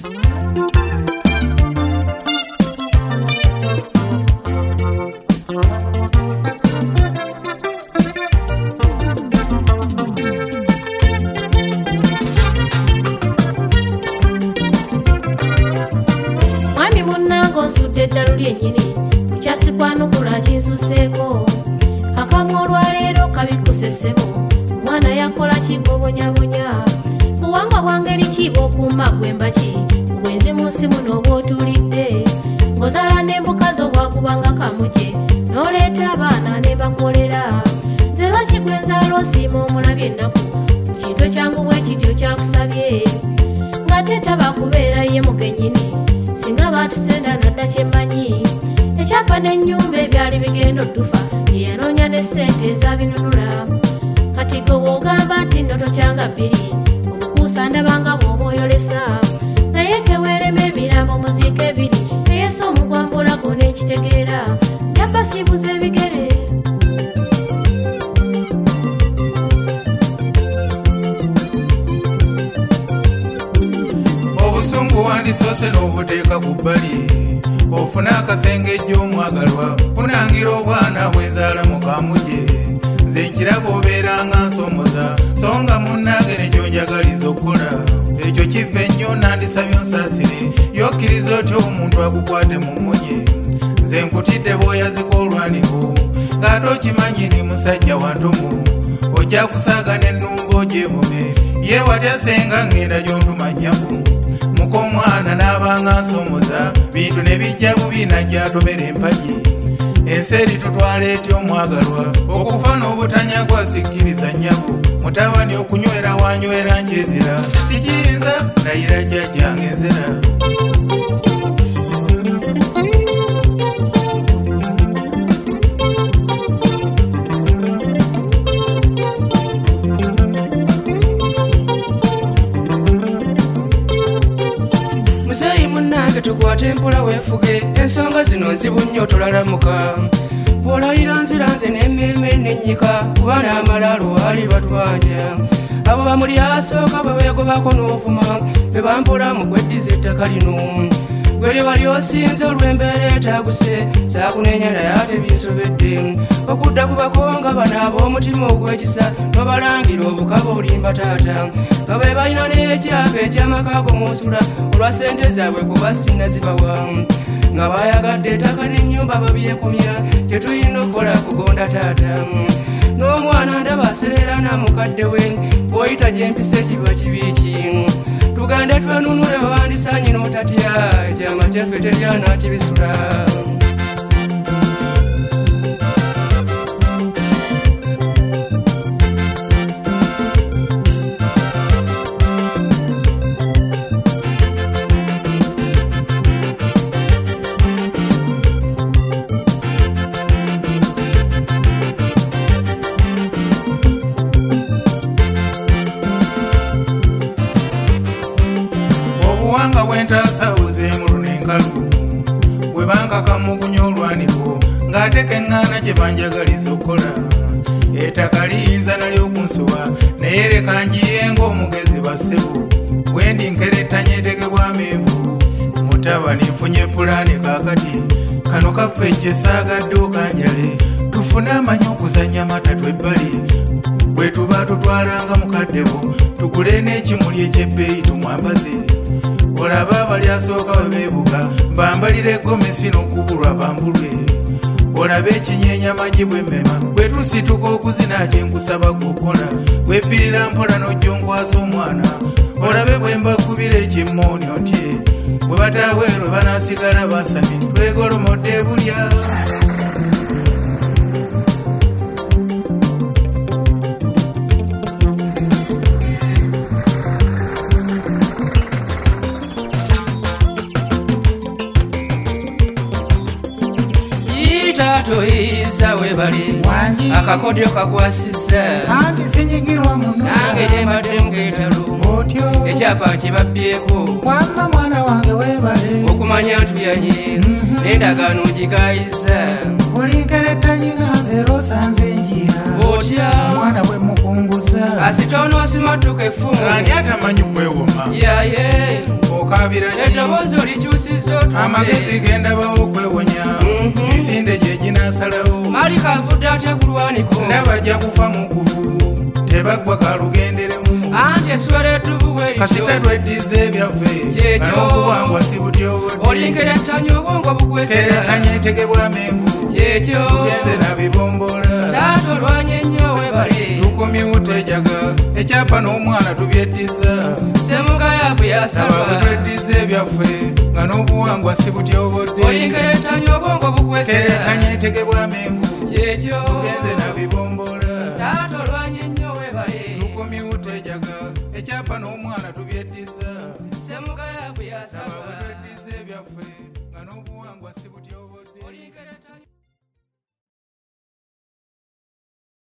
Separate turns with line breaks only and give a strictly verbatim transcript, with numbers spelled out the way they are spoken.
Eddalu lyennyini kukyasikwano kinsuseko akamu olwaleero kabikusesebo omwana yakola kigobonyabonya buwanga bwangeri ki bw'okuuma gwembaki obwenzi mu nsi muno oba otulidde ng'ozaala n'embuka zo bwakubanga kamuje n'oleeta abaana ne bakolera nze lwaki gwe nzaala osiima omulabye ennaku mu kintu ekyangu bwe kityo kyakusabye ng'ate taba kubeera ye mugennyini singa batusenda nadda kyemmanyi ekyapa n'ennyumba ebyali bigenda otufa yeyanoonya ne ssente ezabinunula kati gwe bw'ogamba nti nno tokyanga bbiri obukuusa ndabanga bw'oba oyolesa naye keweerema ebiramu muziika ebiri eyesa omugwambulago n'ekitegeera yabba siibuza ebigere
obusungu wandisoose n'obuteeka ku bbali ofuna akasenge ejj'omwagalwa kunangira obwana bwenzaala mukamuje nze nkiraba obeera nga nsomoza so nga munnange nekyo njagaliza okukola ekyo kiva ennyo nandisabye onsaasire yokkiriza otya omuntu akukwate mu mmunye nze nkutidde bw'oyazika olwaniko ng'ate okimanyi ni musajja wantumu ojja kusaaga n'ennumba ogyebume yeewatyasenga ngenda gy'ontumanyaku mukomwana n'abanga nsomoza bintu ne bijja bubi najja tomera empagi ensi eri tutwala etya omwagalwa okufa n'obutanya gwasikkiriza nnyabo mutabani okunywera wanywera nkyezira sikiyinza ndayira jjajjange enzera
tukwate mpola weefuge ensonga zino nzibu nnyo tolalamuka bw'olayira nziranze n'emmeeme n'ennyika kuba n'amalaalo waali batubanja abo bamuli asooka bwe weegobako n'ovuma be bampola mu kweddiza ettaka lino gwe lye wali osinze olw'embeera etaaguse zaakunenya naye ate binsobedde okudda ku bakonga bano ab'omutima ogwekisa babalangira obukaba olimba taata nga be balina n'ekyapa eky'amakaago munsula olwa ssente zaabwe kuba sinnazibawa nga bayagadde ettaka n'ennyumba babyekomya tetulina okukola kugonda taata n'omwana ndaba aserera namukadde we bw'oyita gyempise kiba kibiiki tugande twenunule bawandisaanyi n'otatya ekyama kyaffe teryana kibisula
obuwanga bwentaasawuze mu lunenkalu bwe banga kamugunya olwaniko ng'ate keŋŋaana gye banjagaliza okukola ettaka liyinza nalyo okunsuwa naye leka njiye ng'omugezi bassebo bwe ndi nkerettanya etegebwa amenvu mutabani nfunye pulaani kaakati kano kaffe ejje saagadde okanjale tufune amanyi okuzannya matatu ebbali bwe tuba tutwalanga mukaddebo tugule n'ekimuli ekyebbeeyi tumwambaze olaba abali asooka we beebuga bambalira egomesi n'okubulwa bambulwe olaba ekinyeenya magi bwemmema bwe tusituka okuzina kyenkusaba kukola webbirira mpola n'ojjongwasa omwana olabe bwe mbakubira ekimmooni otye bwe bataaweerwe banaasigala basami twegolomodde bulya
toyiza webali akakodyo kakwasizza nange gyembadde mugeetalo ekyapa kibabbyeko okumanya ntuyanye n'endagaano gigayizza otya asita onoosimattuka effumu
ani atamanyi kwewoma
yaye
kabiraki
eddoboozi olikyusiza otuse
amagezi gendabawo okwewonya misinde gye ginasalawo
malika avudde ate ku lwaniko
nabajja kufa mu kufu tebaggwa kalugenderemu
anti esswala ettuvu bwerityo
kasita tweddiza ebyaffe n'obuwangwa si butyobodde
olinkerettanya obwongo bukwesera
keretanya entegebwa amenvu
kyekyo
genze nabibombola
taata olwanye nnyo webale
tukumyewo tejaga ekyapa n'omwana tubyeddiza
semugayaavu
saba
yasalwa
bwe tweddiza ebyaffe nga n'obuwangwa si butyobodde
olinkerettanya obwongo bukwesera
keretanya entegebwa amenvu
kyekyo
genze nabibombola
taata olwanye nnyo webale
tukumyewo tejaga ekyapa n'omwana tubyeddiza